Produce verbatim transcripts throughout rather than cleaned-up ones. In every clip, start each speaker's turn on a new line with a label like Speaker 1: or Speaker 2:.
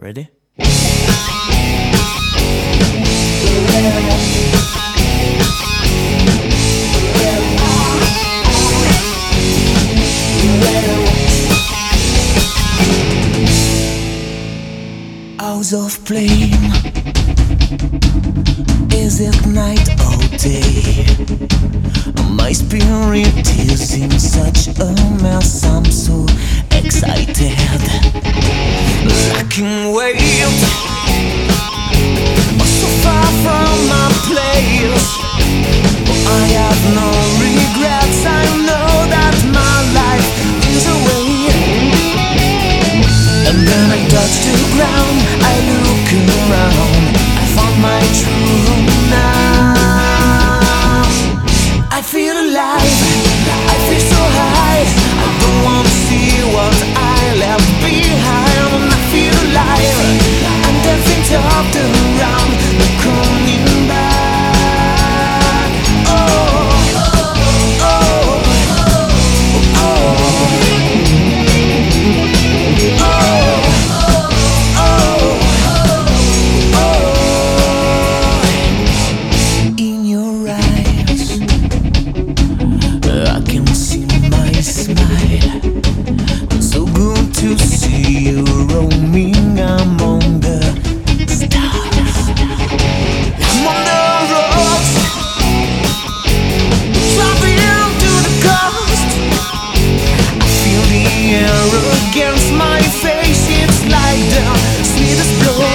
Speaker 1: Ready? House of flame, is it night or day? My spirit is in such a mess, I'm so excited. I can wait, so far from my place. I have no regrets, I know that my life is away. And then I touch the ground, I look around, I found my true home now. I feel alive, I feel so high, I don't want to see what I left behind. And I feel alive, I'm dancing top the ground, but coming back. Oh, oh, oh, oh. Against my face, it's like the sweetest blow.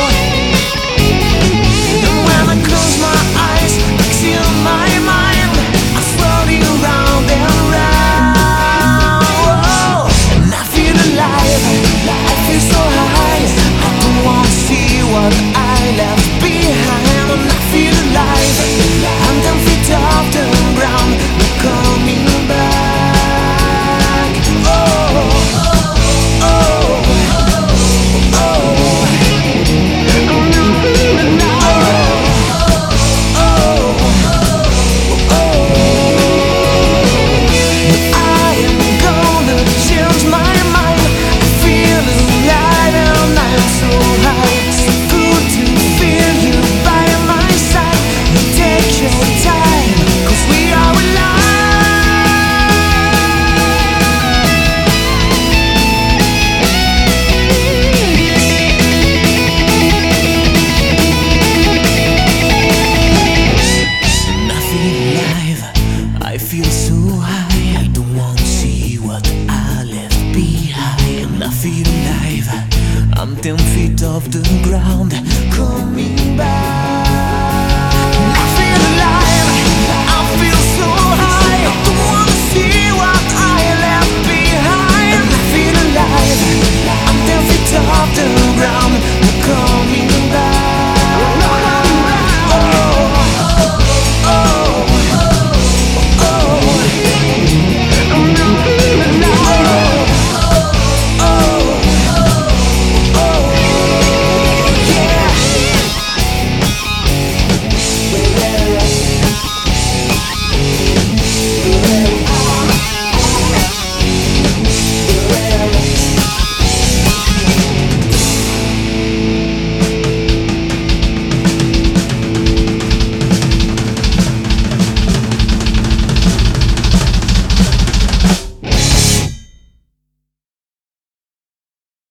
Speaker 1: And when I close my eyes, it's in my mind, I'm swirling round and round. Oh, and I feel alive, I feel so high, I don't want to see what I left behind. And I feel alive, I'm ten feet off the ground, I'm coming back. Oh, I feel so high, I don't want to see what I left behind. I feel alive, I'm ten feet off the ground, coming back.